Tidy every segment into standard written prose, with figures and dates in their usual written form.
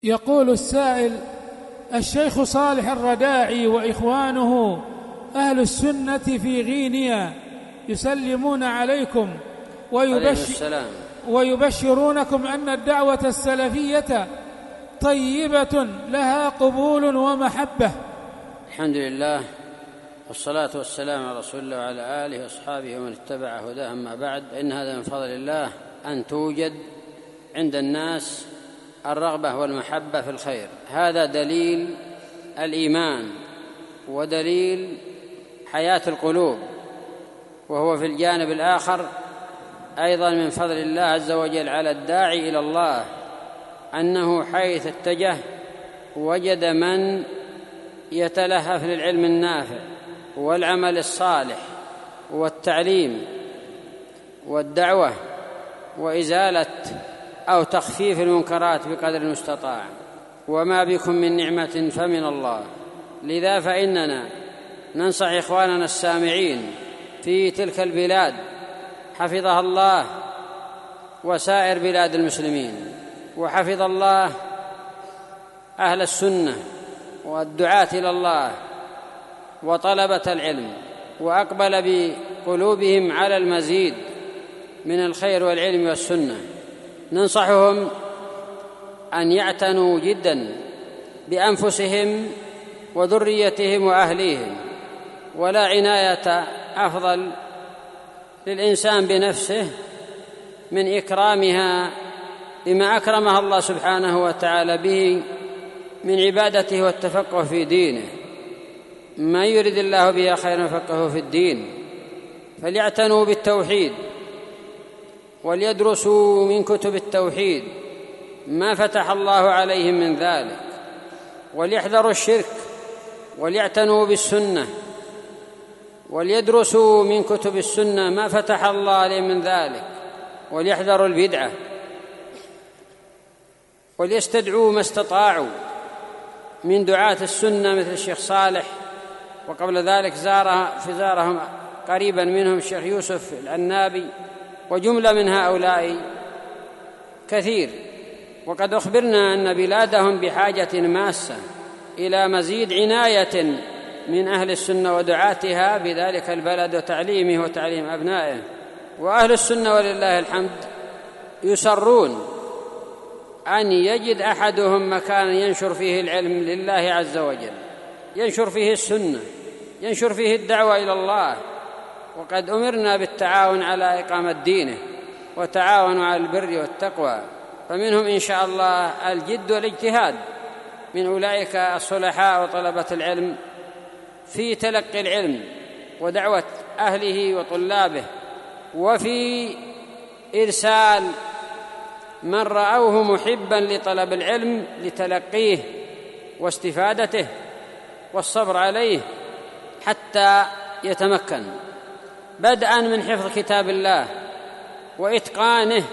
يقول السائل: الشيخ صالح الرداعي وإخوانه أهل السنة في غينيا يسلمون عليكم ويبشرونكم أن الدعوة السلفية طيبة لها قبول ومحبة. الحمد لله والصلاة والسلام على رسول الله وعلى آله وأصحابه ومن اتبع هداه. أما بعد، إن هذا من فضل الله أن توجد عند الناس الرغبة والمحبة في الخير. هذا دليل الإيمان ودليل حياة القلوب. وهو في الجانب الآخر أيضا من فضل الله عز وجل على الداعي إلى الله أنه حيث اتجه وجد من يتلهف للعلم النافع والعمل الصالح والتعليم والدعوة وإزالة أو تخفيف المنكرات بقدر المستطاع. وما بكم من نعمة فمن الله. لذا فإننا ننصح إخواننا السامعين في تلك البلاد حفظها الله وسائر بلاد المسلمين، وحفظ الله أهل السنة والدعاة إلى الله وطلبة العلم، وأقبل بقلوبهم على المزيد من الخير والعلم والسنة. ننصحهم أن يعتنوا جدا بأنفسهم وذريتهم وأهليهم، ولا عناية أفضل للإنسان بنفسه من إكرامها بما أكرمها الله سبحانه وتعالى به من عبادته والتفقه في دينه. ما يريد الله به خيرا يفقهه في الدين. فليعتنوا بالتوحيد وليدرسوا من كتب التوحيد ما فتح الله عليهم من ذلك، وليحذروا الشرك، وليعتنوا بالسنة وليدرسوا من كتب السنة ما فتح الله عليهم من ذلك، وليحذروا البدعة، وليستدعوا ما استطاعوا من دعاة السنة مثل الشيخ صالح، وقبل ذلك زارهم قريبا منهم الشيخ يوسف العنابي، وجملة من هؤلاء كثير. وقد أخبرنا أن بلادهم بحاجة ماسة إلى مزيد عناية من أهل السنة ودعاتها بذلك البلد وتعليمه وتعليم أبنائه. وأهل السنة ولله الحمد يسرون أن يجد أحدهم مكانا ينشر فيه العلم لله عز وجل، ينشر فيه السنة، ينشر فيه الدعوة إلى الله. وقد أمرنا بالتعاون على إقامة دينه وتعاونوا على البر والتقوى. فمنهم إن شاء الله الجد والاجتهاد من أولئك الصلحاء وطلبة العلم في تلقي العلم ودعوة أهله وطلابه، وفي إرسال من رأوه محبا لطلب العلم لتلقيه واستفادته والصبر عليه حتى يتمكن، بدءا من حفظ كتاب الله وإتقانه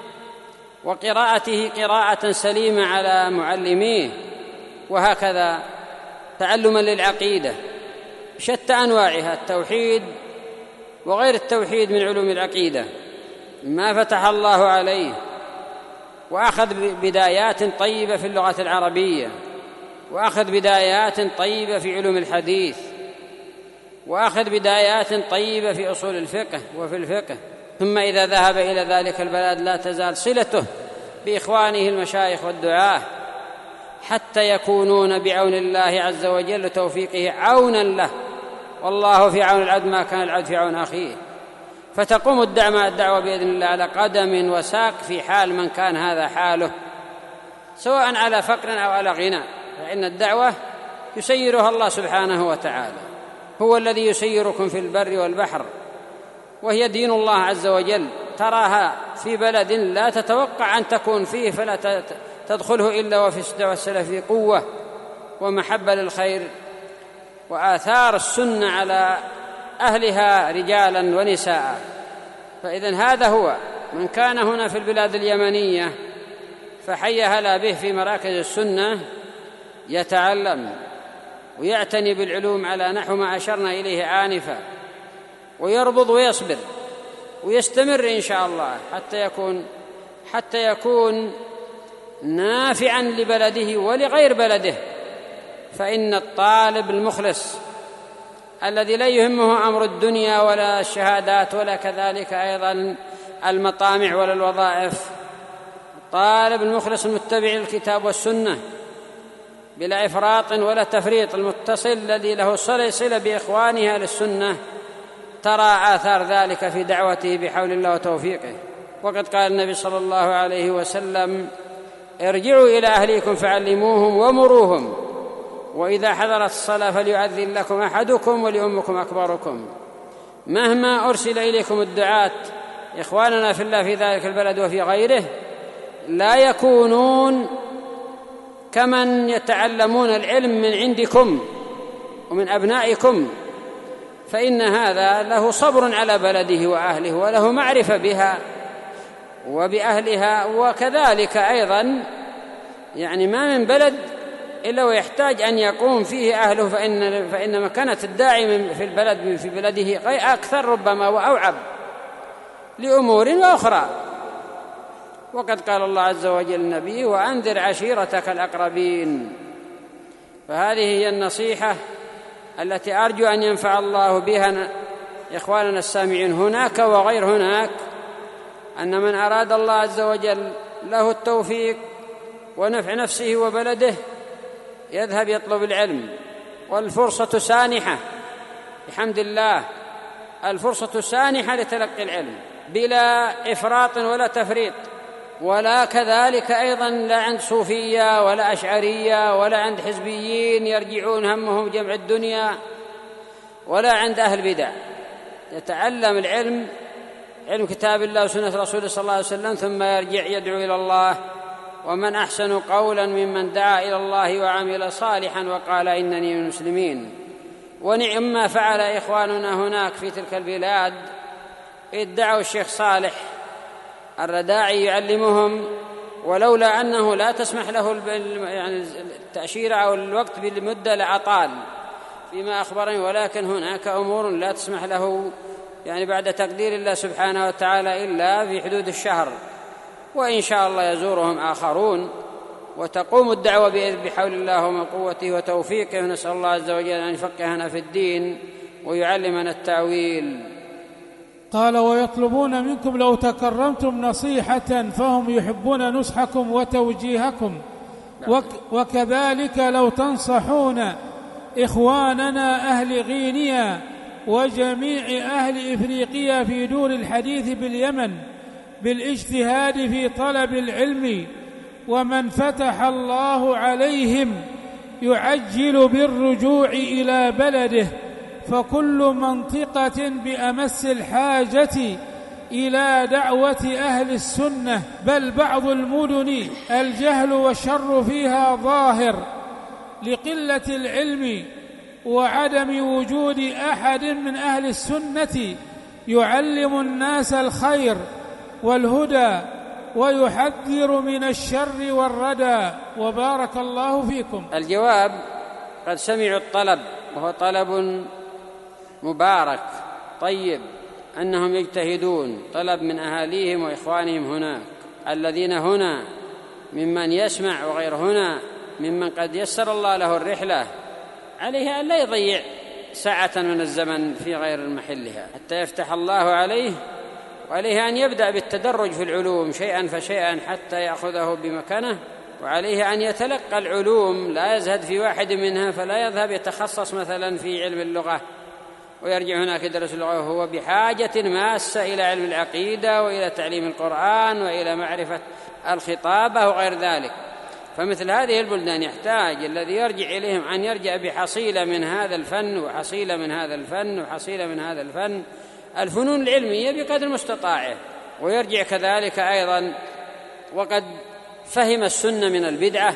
وقراءته قراءة سليمة على معلميه، وهكذا تعلما للعقيدة شتى أنواعها، التوحيد وغير التوحيد من علوم العقيدة ما فتح الله عليه، وأخذ بدايات طيبة في اللغة العربية، وأخذ بدايات طيبة في علوم الحديث، وأخذ بدايات طيبة في أصول الفقه وفي الفقه. ثم إذا ذهب إلى ذلك البلد لا تزال صلته بإخوانه المشايخ والدعاة حتى يكونون بعون الله عز وجل وتوفيقه عونا له. والله في عون العبد ما كان العبد في عون أخيه. فتقوم الدعوة بإذن الله على قدم وساق في حال من كان هذا حاله، سواء على فقر أو على غنى، فإن الدعوة يسيرها الله سبحانه وتعالى، هو الذي يسيركم في البر والبحر، وهي دين الله عز وجل. تراها في بلد لا تتوقع أن تكون فيه فلا تدخله إلا وفي الدعوة السلفية قوة ومحبة للخير وآثار السنة على أهلها رجالا ونساء. فإذن هذا هو من كان هنا في البلاد اليمنية فحي هلا به في مراكز السنة يتعلم ويعتني بالعلوم على نحو ما أشرنا إليه آنفا، ويربض ويصبر ويستمر إن شاء الله حتى يكون نافعا لبلده ولغير بلده. فإن الطالب المخلص الذي لا يهمه أمر الدنيا ولا الشهادات ولا كذلك أيضا المطامع ولا الوظائف، الطالب المخلص المتبع للكتاب والسنة بلا إفراط ولا تفريط، المتصل الذي له صلة بإخوانه أهل السنة، ترى آثار ذلك في دعوته بحول الله وتوفيقه. وقد قال النبي صلى الله عليه وسلم: ارجعوا إلى أهليكم فعلموهم ومروهم، وإذا حضرت الصلاة فليؤذن لكم أحدكم وليؤمكم أكبركم. مهما أرسل إليكم الدعاة إخواننا في الله في ذلك البلد وفي غيره، لا يكونون كمن يتعلمون العلم من عندكم ومن أبنائكم، فإن هذا له صبر على بلده وأهله وله معرفة بها وبأهلها. وكذلك أيضا يعني ما من بلد إلا ويحتاج أن يقوم فيه أهله، فإن مكانة الداعي في بلده أكثر ربما وأوعب لأمور أخرى. وقد قال الله عز وجل النبي: وأنذر عشيرتك الأقربين. فهذه هي النصيحة التي أرجو أن ينفع الله بها إخواننا السامعين هناك وغير هناك، أن من أراد الله عز وجل له التوفيق ونفع نفسه وبلده يذهب يطلب العلم، والفرصة سانحة بحمد الله، الفرصة سانحة لتلقي العلم بلا إفراط ولا تفريط، ولا كذلك أيضا لا عند صوفية ولا أشعرية ولا عند حزبيين يرجعون همهم جمع الدنيا، ولا عند أهل بدع. يتعلم العلم، علم كتاب الله وسنة رسوله صلى الله عليه وسلم، ثم يرجع يدعو إلى الله. ومن أحسن قولا ممن دعا إلى الله وعمل صالحا وقال إنني من المسلمين. ونعم ما فعل إخواننا هناك في تلك البلاد، ادعوا الشيخ صالح الرداعي يعلمهم، ولولا أنه لا تسمح له يعني التأشيرة أو الوقت بالمدة لأطال فيما أخبرني، ولكن هناك أمور لا تسمح له يعني بعد تقدير الله سبحانه وتعالى إلا في حدود الشهر. وإن شاء الله يزورهم آخرون وتقوم الدعوة بحول الله ومن قوته وتوفيقه. ونسأل الله عز وجل أن يفقهنا في الدين ويعلمنا التأويل. قال: ويطلبون منكم لو تكرمتم نصيحة فهم يحبون نصحكم وتوجيهكم، وكذلك لو تنصحون إخواننا أهل غينيا وجميع أهل إفريقيا في دور الحديث باليمن بالاجتهاد في طلب العلم، ومن فتح الله عليهم يعجل بالرجوع إلى بلده، فكل منطقة بأمس الحاجة إلى دعوة أهل السنة، بل بعض المدن الجهل والشر فيها ظاهر لقلة العلم وعدم وجود أحد من أهل السنة يعلم الناس الخير والهدى ويحذر من الشر والردى. وبارك الله فيكم. الجواب: قد سمعوا الطلب، وهو طلب مبارك طيب، أنهم يجتهدون، طلب من أهاليهم وإخوانهم هناك الذين هنا ممن يسمع وغير هنا ممن قد يسر الله له الرحلة، عليه أن لا يضيع ساعة من الزمن في غير محلها حتى يفتح الله عليه، وعليه أن يبدأ بالتدرج في العلوم شيئا فشيئا حتى يأخذه بمكانه، وعليه أن يتلقى العلوم لا يزهد في واحد منها، فلا يذهب يتخصص مثلا في علم اللغة ويرجع هناك يدرس اللغة، وهو بحاجة ماسة إلى علم العقيدة وإلى تعليم القرآن وإلى معرفة الخطابة وغير ذلك. فمثل هذه البلدان يحتاج الذي يرجع إليهم أن يرجع بحصيلة من هذا الفن وحصيلة من هذا الفن وحصيلة من هذا الفن، الفنون العلمية بقدر مستطاعه، ويرجع كذلك أيضا وقد فهم السنة من البدعة،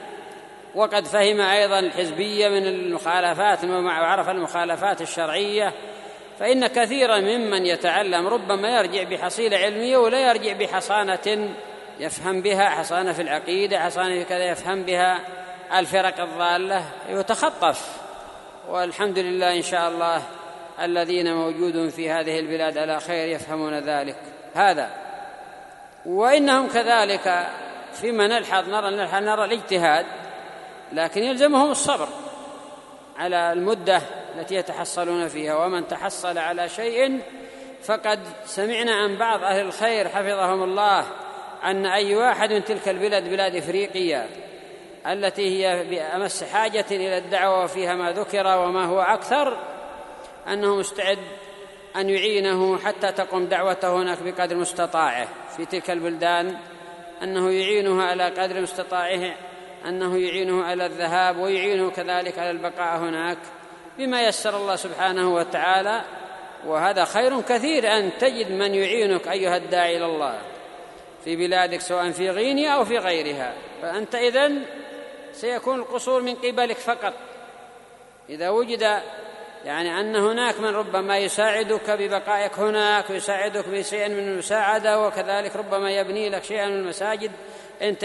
وقد فهم أيضا الحزبية من المخالفات وعرف المخالفات الشرعية. فإن كثيرا ممن يتعلم ربما يرجع بحصيلة علمية ولا يرجع بحصانة يفهم بها، حصانة في العقيدة، حصانة في كذا يفهم بها الفرق الضالة، يتخطف. والحمد لله إن شاء الله الذين موجودون في هذه البلاد على خير يفهمون ذلك هذا. وإنهم كذلك فيما نرى الاجتهاد، لكن يلزمهم الصبر على المدة التي يتحصلون فيها. ومن تحصل على شيء فقد سمعنا عن بعض أهل الخير حفظهم الله أن أي واحد من تلك البلاد، بلاد إفريقيا التي هي بأمس حاجة إلى الدعوة وفيها ما ذكر وما هو أكثر، أنه مستعد أن يعينه حتى تقوم دعوته هناك بقدر مستطاعه في تلك البلدان، أنه يعينه على قدر مستطاعه، أنه يعينه على الذهاب ويعينه كذلك على البقاء هناك بما يسر الله سبحانه وتعالى. وهذا خير كثير أن تجد من يعينك أيها الداعي إلى الله في بلادك، سواء في غينيا أو في غيرها. فأنت إذن سيكون القصور من قبلك فقط. إذا وجد يعني أن هناك من ربما يساعدك ببقائك هناك ويساعدك بشيء من المساعدة، وكذلك ربما يبني لك شيئا من المساجد إن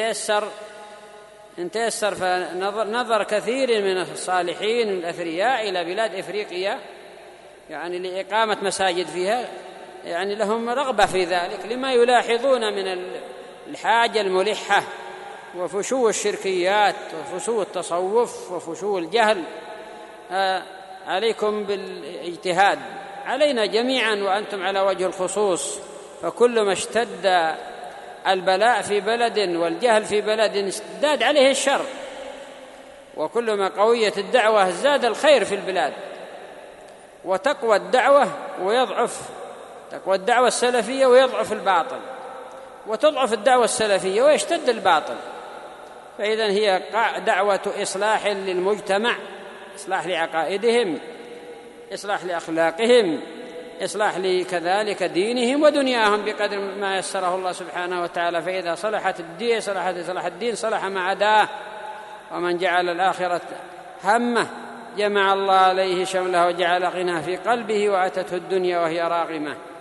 تيسر. فنظر كثير من الصالحين الأثرياء إلى بلاد إفريقيا يعني لإقامة مساجد فيها، يعني لهم رغبة في ذلك لما يلاحظون من الحاجة الملحة وفشو الشركيات وفشو التصوف وفشو الجهل. عليكم بالاجتهاد، علينا جميعا وأنتم على وجه الخصوص. فكل ما اشتد البلاء في بلد والجهل في بلد ازداد عليه الشر، وكل ما قويت الدعوة زاد الخير في البلاد. وتقوى الدعوة ويضعف، تقوى الدعوة السلفية ويضعف الباطل، وتضعف الدعوة السلفية ويشتد الباطل. فإذا هي دعوة إصلاح للمجتمع، إصلاح لعقائدهم، إصلاح لأخلاقهم، إصلاح لكذلك دينهم ودنياهم بقدر ما يسره الله سبحانه وتعالى. فإذا صلحت الدين صلح الدين، صلح ما عداه. ومن جعل الآخرة همه جمع الله عليه شمله وجعل غناه في قلبه وأتته الدنيا وهي راغمة.